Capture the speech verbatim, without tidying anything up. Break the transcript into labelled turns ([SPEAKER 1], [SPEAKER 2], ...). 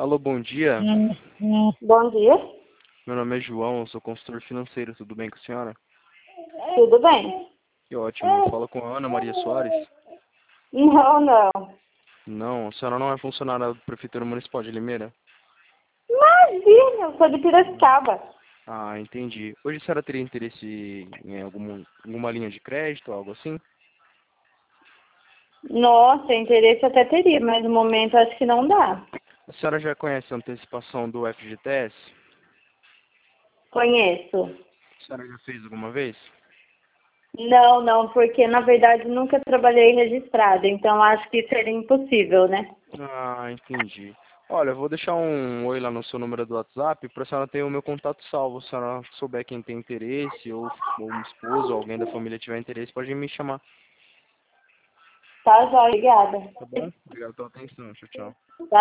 [SPEAKER 1] Alô, bom dia.
[SPEAKER 2] Bom dia,
[SPEAKER 1] Meu nome é João, eu sou consultor financeiro. Tudo bem com a senhora?
[SPEAKER 2] tudo bem?
[SPEAKER 1] Que ótimo. Fala com a Ana Maria Soares?
[SPEAKER 2] Não, não.
[SPEAKER 1] Não, a senhora não é funcionária da Prefeitura Municipal de Limeira?
[SPEAKER 2] Imagina, eu sou de Piracicaba.
[SPEAKER 1] Ah, entendi. Hoje a senhora teria interesse em alguma, alguma linha de crédito, algo assim?
[SPEAKER 2] Nossa, interesse até teria, mas no momento acho que não dá.
[SPEAKER 1] A senhora já conhece a antecipação do F G T S?
[SPEAKER 2] Conheço.
[SPEAKER 1] A senhora já fez alguma vez?
[SPEAKER 2] Não, não, porque na verdade nunca trabalhei registrada, então acho que seria impossível, né?
[SPEAKER 1] Ah, entendi. Olha, eu vou deixar um oi lá no seu número do WhatsApp para a senhora ter o meu contato salvo. Se a senhora souber quem tem interesse, ou, ou um esposo, ou alguém da família tiver interesse, pode me chamar.
[SPEAKER 2] Tá, já, obrigada.
[SPEAKER 1] Tá bom? Obrigado pela atenção. Tchau, tchau.